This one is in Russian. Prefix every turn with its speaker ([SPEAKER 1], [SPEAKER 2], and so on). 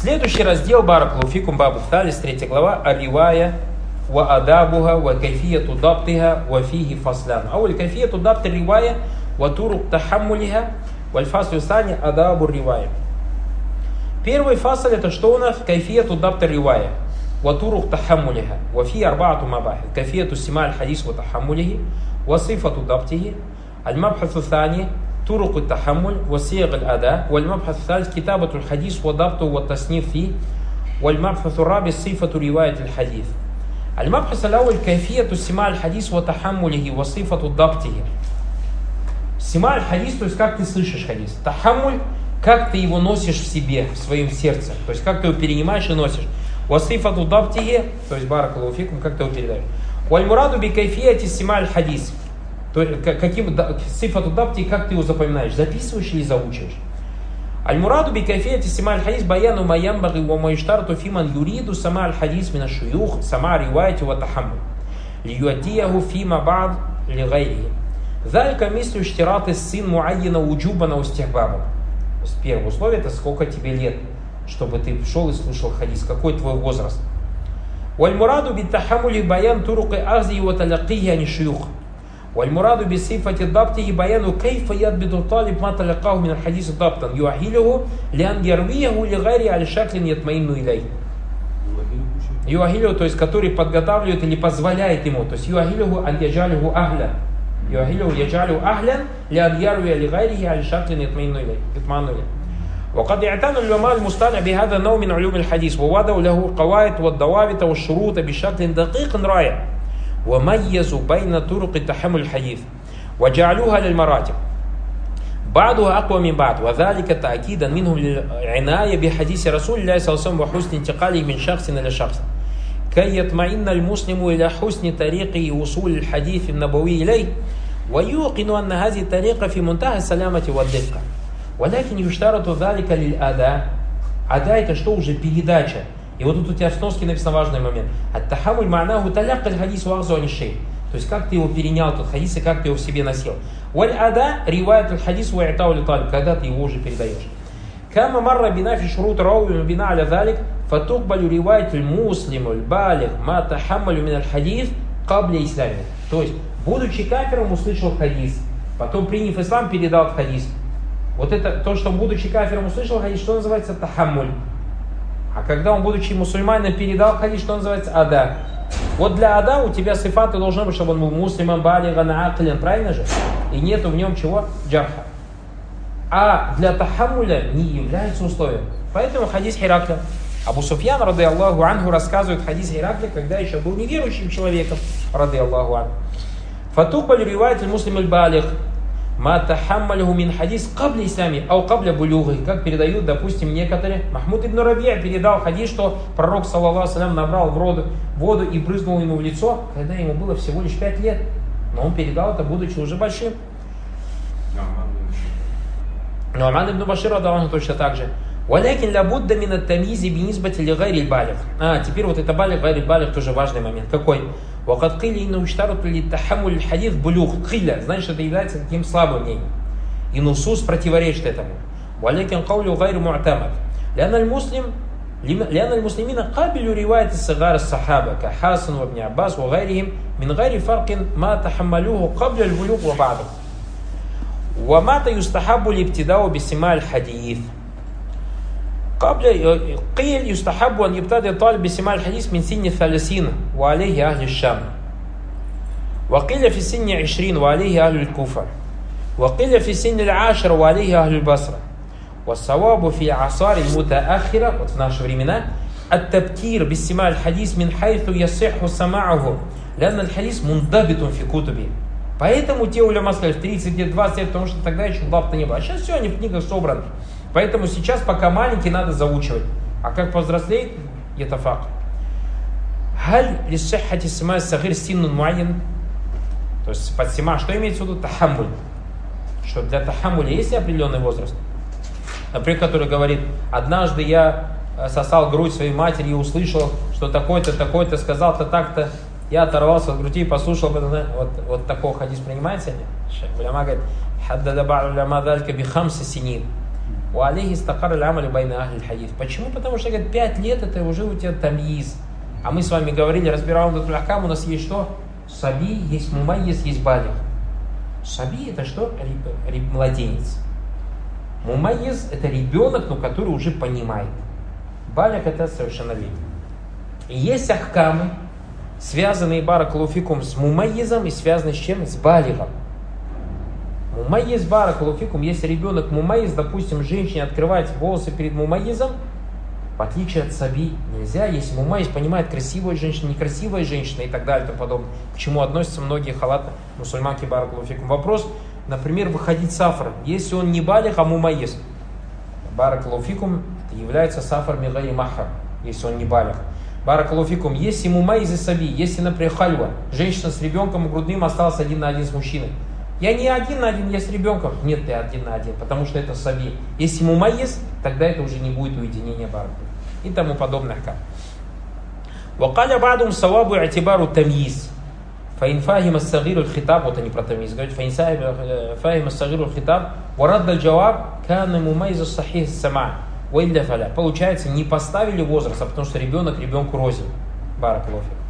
[SPEAKER 1] Следующий раздел Баракаллаху фикум бабу Талис, 3 глава, Ар-ривая ва адабуха ва кайфияту даптиха ва фихи фаслян. Ауль кайфияту дабти ривая ва турук тахаммулиха валь фаслю сани адабу ривая. Первый фасл это что у нас? Кайфияту дабти ривая ва турук тахаммулиха ва фи арбаату мабахит. Кайфияту сима аль-хадис ва тахаммулихи ва сифату даптихи. Аль-мабхасу сани طرق التحمل وصيغ الأداء. والمبحث الثالث كتابة الحديث وضبطه والتصنيف فيه. والمبحث الرابع صفة رواية الحديث. المبحث الأول كيفية استماع الحديث وتحمله وصفة ضبطه. Сима'аль хадис, то есть как ты слышишь хадис. Тахаммуль, как ты его носишь в себе, в своем сердце. То есть как ты его перенимаешь и носишь. Васифату даптихи, то есть баракаллаху фикум, как ты его передаешь. Валь-мураду би кайфияти сима'аль хадис. То есть каким сифату дабти, как ты его запоминаешь, записываешь или заучиваешь. Аль-мураду би кайфияти сима'аль хадис баяну ма ямбаги ва ма юштарту фиман юриду сама'аль хадис мина шуюх сама ривайти ва тахаммуль. Лиюаддияху фима ба'д ли гайрихи. Залька мислю штираты сын муайяна уджубана устихбаба. Первое условие это сколько тебе лет, чтобы ты шел и слушал хадис, какой твой возраст. Валь-мураду би тахаммули баян туруки ахзи ва талакихи ани шуюх. والمراد بصفة ضبطه بيان كيف يضبط الطالب ما تلقاه من الحديث ضبطا يؤهله لأن يرويه لغيره على شكل يطمئن إليه. يؤهله, то есть который подготавливает или позволяет ему, то есть يؤهله أن يجعله أهلا. يؤهله يجعله أهلا لأن يروي لغيره على شكل يطمئن إليه. وقد اعتنى العلماء المصطلح بهذا النوع من علوم الحديث ووضعوا له القواعد والضوابط والشروط بشكل دقيق رائع. وميزوا بين طرق تحمل الحديث وجعلوها للمراتب بعضها أقوى من بعض وذلك تأكيدا منهم للعناية بحديث رسول الله صلى الله عليه وسلم وحسن انتقاله من شخص إلى شخص كي يطمئن المسلم إلى حسن طريق وصول الحديث النبوي إليه ويوقن أن هذه الطريقة في منتهى السلامة والدقة ولكن يشترط ذلك للأداء. أداء это что уже передача. И вот тут у тебя в сноске написано важный момент. Ат-тахамуль ма'наху таляккаль хадис ва ахзу ани-шей. То есть как ты его перенял, тот хадис, и как ты его в себе носил. Валь-ада риваят аль-хадис ва и'тау ли-талиб, когда ты его уже передаешь. Кама марра бина фи шурут рауи бина аля залик, фатукбалю риваят аль-муслиму аль-балих ма тахаммалю мин аль-хадис кабля ислами. То есть, будучи кафиром, услышал хадис, потом, приняв ислам, передал хадис. Вот это то, что будучи кафиром услышал хадис, что называется тахаммуль. А когда он, будучи мусульманином, передал хадис, что называется ада. Вот для ада у тебя сифаты должны быть, чтобы он был муслиман, балиган, аклин, правильно же? И нету в нем чего? Джарха. А для тахаммуля не является условием. Поэтому хадис Херакля. Абу Суфьян, рады Аллаху анху, рассказывает хадис Херакля, когда еще был неверующим человеком, рады Аллаху анху. Фатукбаль ривайт аль-муслим аль-балиг. Ма тахаммалиху мин хадис кабля ислами, ау кабля булюхи, как передают, допустим, некоторые. Махмуд ибн Рабия передал хадис, что пророк, саллаллаху салям, набрал воду и брызнул ему в лицо, когда ему было всего лишь 5 лет. Но он передал это, будучи уже большим. Ну'ман ибн Башир радаллаху точно так же. Валякин ля будда мин ат-тамизи бинисбати ли гайри балиг. Теперь вот это балиг, гайри балиг тоже важный момент. Какой? وقد قيل إنه اشترط للتحمل الحديث بلوغ. قيل, значит, это является таким слабым мнением. И нусус противоречит этому. ولكن قوله غير معتمد. لأن المسلمين قابلوا رواية الصغار الصحابة كحسن وابن عباس وغيرهم من غير فرق ما تحملوه قبل البلوغ وبعده. ومتى يستحب الابتداء بسماع الحديث؟ قيل يستحب أن يبتدئ الطالب بسماع الحديث من سن 30 وعليه أهل الشام وقيل في سن 20 وعليه أهل الكوفة وقيل في سن 10 وعليه أهل البصرة والصواب في العصار المتأخرة вот в наши времена التبكير باستماع الحديث من حيث يصح سماعه لأن الحديث منضبط في كتبه. Поэтому те уляма сказали в 30 лет, 20 лет, потому что тогда еще дабта не было. А сейчас все, они в книгах собраны. Поэтому сейчас, пока маленький, надо заучивать. А как повзрослеет, это факт. Халь лиссихати сима сагир синнун муайян. То есть под сима, что имеется в виду? Тахаммуль. Что для тахаммуля есть определенный возраст. Например, который говорит, однажды я сосал грудь своей матери и услышал, что такой-то сказал-то так-то. Я оторвался от груди и послушал. Вот такого хадис принимается? Уляма говорит, хаддада ба'д уляма далька би хамси синин. وعليه استقر العمل بين أهل الحديث. Почему? Потому что, говорит, 5 лет это уже у тебя тамйиз. А мы с вами говорили, разбираем Умдатуль Ахкам, у нас есть что? Саби, есть мумайиз, есть балиг. Саби это что? Младенец. Мумайиз это ребенок, но который уже понимает. Балиг это совершеннолетний. И есть ахкамы, связанные баракалуфикум с мумайизом и связанные с чем? С балигом. Мумайиз баракалуфикум, если ребенок мумайиз, допустим, женщине открывать волосы перед мумайизом, в отличие от саби, нельзя, если мумайиз понимает красивая женщина, некрасивая женщина и так далее и тому подобное, к чему относятся многие халаты мусульманки баракалуфикум. Вопрос, например, выходить сафар, если он не балиг, а мумайиз. Баракалуфикум это является сафар мигайри махар, если он не балиг. Баракалуфикум, если мумайиз и саби, если, например, хальва, женщина с ребенком грудным осталась 1 на 1 с мужчиной. Я не 1 на 1, я с ребенком. Нет, ты 1 на 1, потому что это саби. Если мумайиз, тогда это уже не будет уединения барака. И тому подобное. وقال بعضهم صواب اعتبار التمييز فإن فهم الصغير الخطاب, вот они про тамиз говорят, فإن فهم الصغير الخطاب ورد الجواب كان مميز الصحيح السماع وإلا فلا. Получается, не поставили возраст, а потому что ребенок ребенку рознь. Баракалуфик.